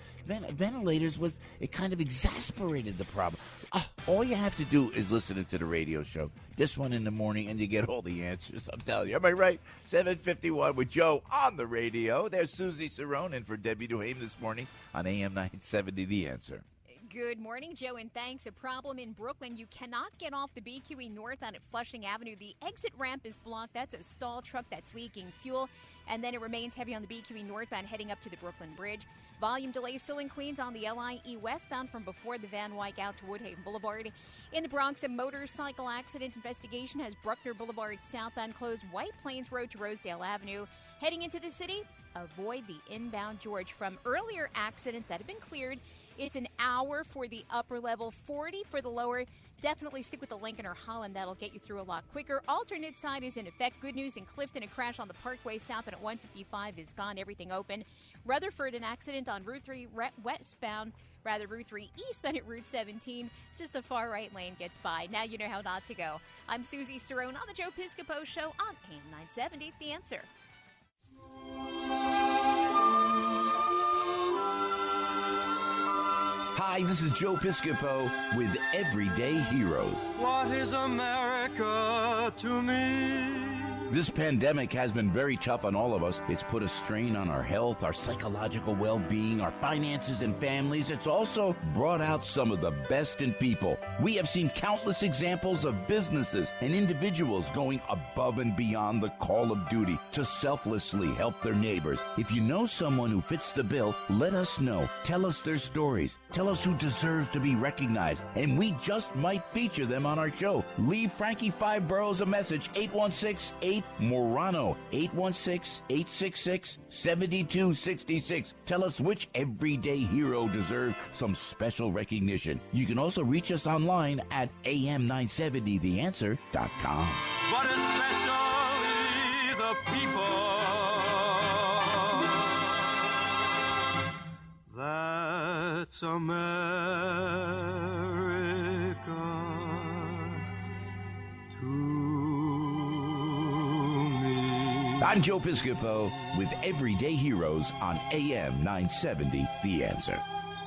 it kind of exasperated the problem. All you have to do is listen to the radio show, this one in the morning, and you get all the answers. I'm telling you. Am I right? 7:51 with Joe on the radio. There's Susie Cerrone in for Debbie Duhame this morning on AM 970, The Answer. Good morning, Joe, and thanks. A problem in Brooklyn. You cannot get off the BQE northbound at Flushing Avenue. The exit ramp is blocked. That's a stall truck that's leaking fuel. And then it remains heavy on the BQE northbound heading up to the Brooklyn Bridge. Volume delays still in Queens on the LIE westbound from before the Van Wyck out to Woodhaven Boulevard. In the Bronx, a motorcycle accident investigation has Bruckner Boulevard southbound closed, White Plains Road to Rosedale Avenue. Heading into the city, avoid the inbound George. From earlier accidents that have been cleared, it's an hour for the upper level, 40 for the lower. Definitely stick with the Lincoln or Holland. That'll get you through a lot quicker. Alternate side is in effect. Good news in Clifton. A crash on the Parkway southbound at 155 is gone. Everything open. Rutherford, an accident on Route 3 westbound. Route 3 eastbound at Route 17. Just the far right lane gets by. Now you know how not to go. I'm Susie Cerrone on the Joe Piscopo Show on AM 970, The Answer. Hi, this is Joe Piscopo with Everyday Heroes. What is America to me? This pandemic has been very tough on all of us. It's put a strain on our health, our psychological well-being, our finances and families. It's also brought out some of the best in people. We have seen countless examples of businesses and individuals going above and beyond the call of duty to selflessly help their neighbors. If you know someone who fits the bill, let us know. Tell us their stories. Tell us who deserves to be recognized, and we just might feature them on our show. Leave Frankie Five Boroughs a message, 816-8-MORANO, 816-866-7266. Tell us which everyday hero deserves some special recognition. You can also reach us online at am970theanswer.com. But especially the people. That's America to me. I'm Joe Piscopo with Everyday Heroes on AM 970 The Answer.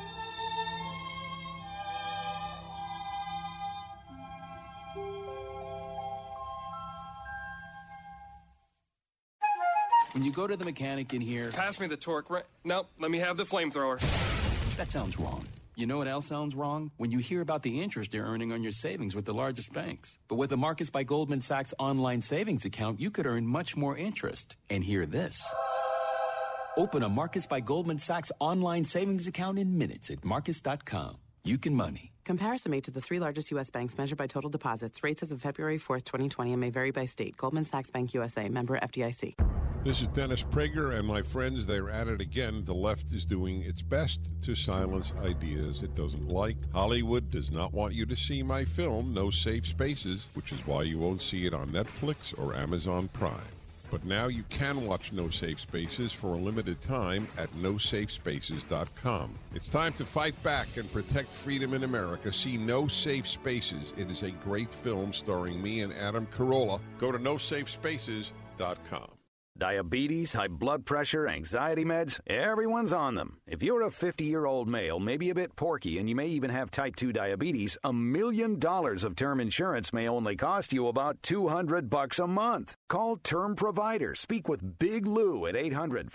When you go to the mechanic in here... Pass me the torque. Nope, let me have the flamethrower. That sounds wrong. You know what else sounds wrong? When you hear about the interest you're earning on your savings with the largest banks. But with the Marcus by Goldman Sachs online savings account, you could earn much more interest. And hear this. Open a Marcus by Goldman Sachs online savings account in minutes at Marcus.com. You can money. Comparison made to the 3 largest U.S. banks measured by total deposits. Rates as of February 4th, 2020 and may vary by state. Goldman Sachs Bank USA, member FDIC. This is Dennis Prager and my friends. They're at it again. The left is doing its best to silence ideas it doesn't like. Hollywood does not want you to see my film, No Safe Spaces, which is why you won't see it on Netflix or Amazon Prime. But now you can watch No Safe Spaces for a limited time at nosafespaces.com. It's time to fight back and protect freedom in America. See No Safe Spaces. It is a great film starring me and Adam Carolla. Go to nosafespaces.com. Diabetes, high blood pressure, anxiety meds, everyone's on them. If you're a 50-year-old male, maybe a bit porky, and you may even have type 2 diabetes, $1 million of term insurance may only cost you about $200 a month. Call Term Provider. Speak with Big Lou at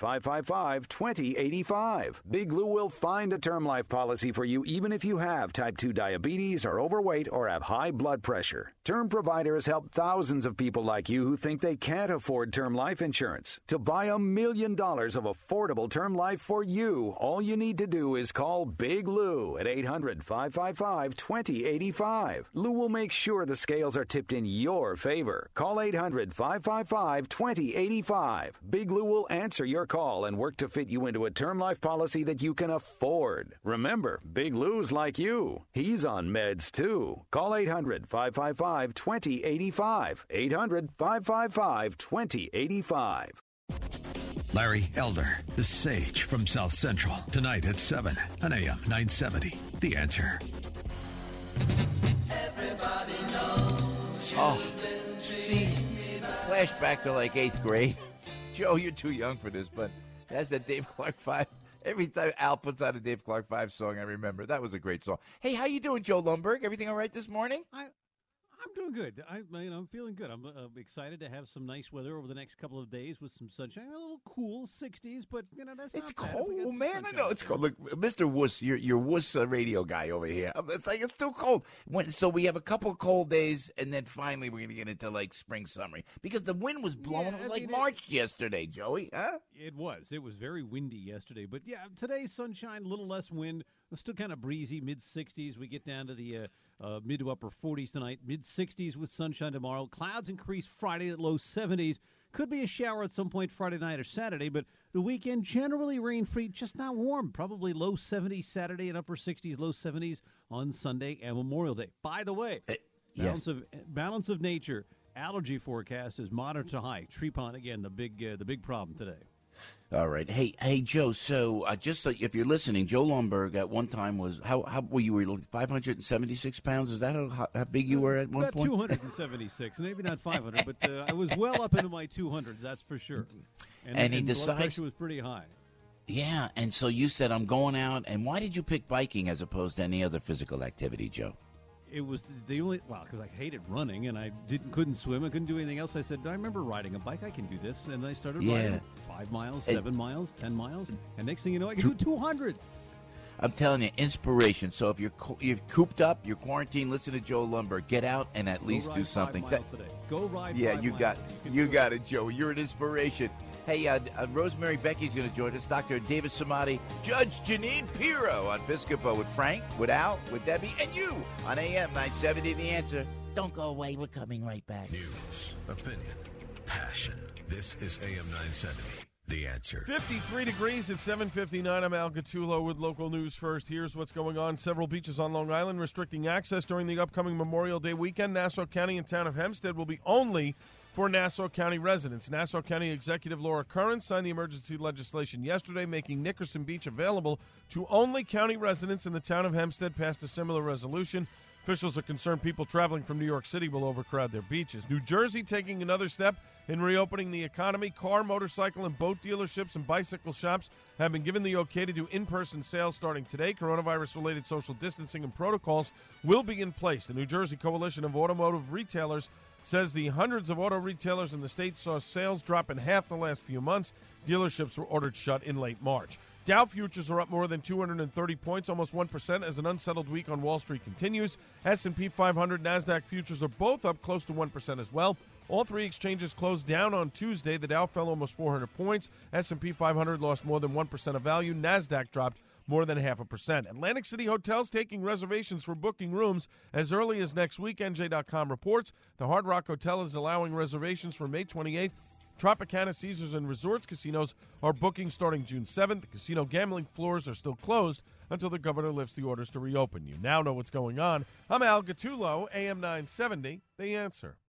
800-555-2085. Big Lou will find a term life policy for you even if you have type 2 diabetes, are overweight, or have high blood pressure. Term Provider has helped thousands of people like you who think they can't afford term life insurance. To buy $1 million of affordable term life for you, all you need to do is call Big Lou at 800-555-2085. Lou will make sure the scales are tipped in your favor. Call 800-555-2085. Big Lou will answer your call and work to fit you into a term life policy that you can afford. Remember, Big Lou's like you. He's on meds too. Call 800-555-2085. 800-555-2085. Larry Elder, the Sage from South Central, tonight at 7 on AM 970. The Answer. Everybody knows. Oh, see, flashback to like 8th grade. Joe, you're too young for this, but that's a Dave Clark 5. Every time Al puts out a Dave Clark 5 song, I remember. That was a great song. Hey, how you doing, Joe Lundberg? Everything all right this morning? I'm doing good. I'm feeling good. I'm excited to have some nice weather over the next couple of days with some sunshine. A little cool, 60s, but that's it's not cold, bad. man. I know it's cold. Look, Mr. Wuss, your Wuss radio guy over here. It's like it's too cold. So we have a couple of cold days, and then finally we're gonna get into like spring, summer because the wind was blowing. It was like March yesterday, Joey. Huh? It was. It was very windy yesterday, but yeah, today's sunshine, a little less wind. It's still kind of breezy, mid-60s. We get down to the mid to upper 40s tonight, mid-60s with sunshine tomorrow. Clouds increase Friday at low 70s. Could be a shower at some point Friday night or Saturday, but the weekend generally rain-free, just not warm. Probably low 70s Saturday and upper 60s, low 70s on Sunday and Memorial Day. By the way, balance of nature, allergy forecast is moderate to high. Tree pond, again, the big problem today. All right. Hey, Joe. So, just so if you're listening, Joe Lundberg at one time was how were you? 576 pounds? Is that how big you were at one point? About 276, maybe not 500, but I was well up into my 200s. That's for sure. And he blood decides pressure was pretty high. Yeah, and so you said I'm going out. And why did you pick biking as opposed to any other physical activity, Joe? it was the only, because I hated running and I couldn't swim, I couldn't do anything else. I said, I remember riding a bike, I can do this. And I started riding 5 miles, 7 miles, 10 miles. And next thing you know, I can do 200. I'm telling you, inspiration. So if you're cooped up, you're quarantined, listen to Joe Lumber. Get out and at least do something. Go ride 5 Yeah, you miles. got it, Joe. You're an inspiration. Hey, Rosemary Becky's going to join us. Dr. David Samadi, Judge Janine Pirro on Piscopo with Frank, with Al, with Debbie, and you on AM 970 The Answer. Don't go away. We're coming right back. News, opinion, passion. This is AM 970. The Answer. 53 degrees at 7:59. I'm Al Gattullo with local news first. Here's what's going on. Several beaches on Long Island restricting access during the upcoming Memorial Day weekend. Nassau County and town of Hempstead will be only for Nassau County residents. Nassau County Executive Laura Curran signed the emergency legislation yesterday, making Nickerson Beach available to only county residents, and the town of Hempstead passed a similar resolution. Officials are concerned people traveling from New York City will overcrowd their beaches. New Jersey taking another step in reopening the economy. Car, motorcycle, and boat dealerships and bicycle shops have been given the okay to do in-person sales starting today. Coronavirus-related social distancing and protocols will be in place. The New Jersey Coalition of Automotive Retailers says the hundreds of auto retailers in the state saw sales drop in half the last few months. Dealerships were ordered shut in late March. Dow futures are up more than 230 points, almost 1%, as an unsettled week on Wall Street continues. S&P 500, NASDAQ futures are both up close to 1% as well. All three exchanges closed down on Tuesday. The Dow fell almost 400 points. S&P 500 lost more than 1% of value. NASDAQ dropped more than 0.5%. Atlantic City hotels taking reservations for booking rooms as early as next week. NJ.com reports the Hard Rock Hotel is allowing reservations for May 28th. Tropicana, Caesars, and Resorts casinos are booking starting June 7th. The casino gambling floors are still closed until the governor lifts the orders to reopen. You now know what's going on. I'm Al Gattullo, AM 970, The Answer.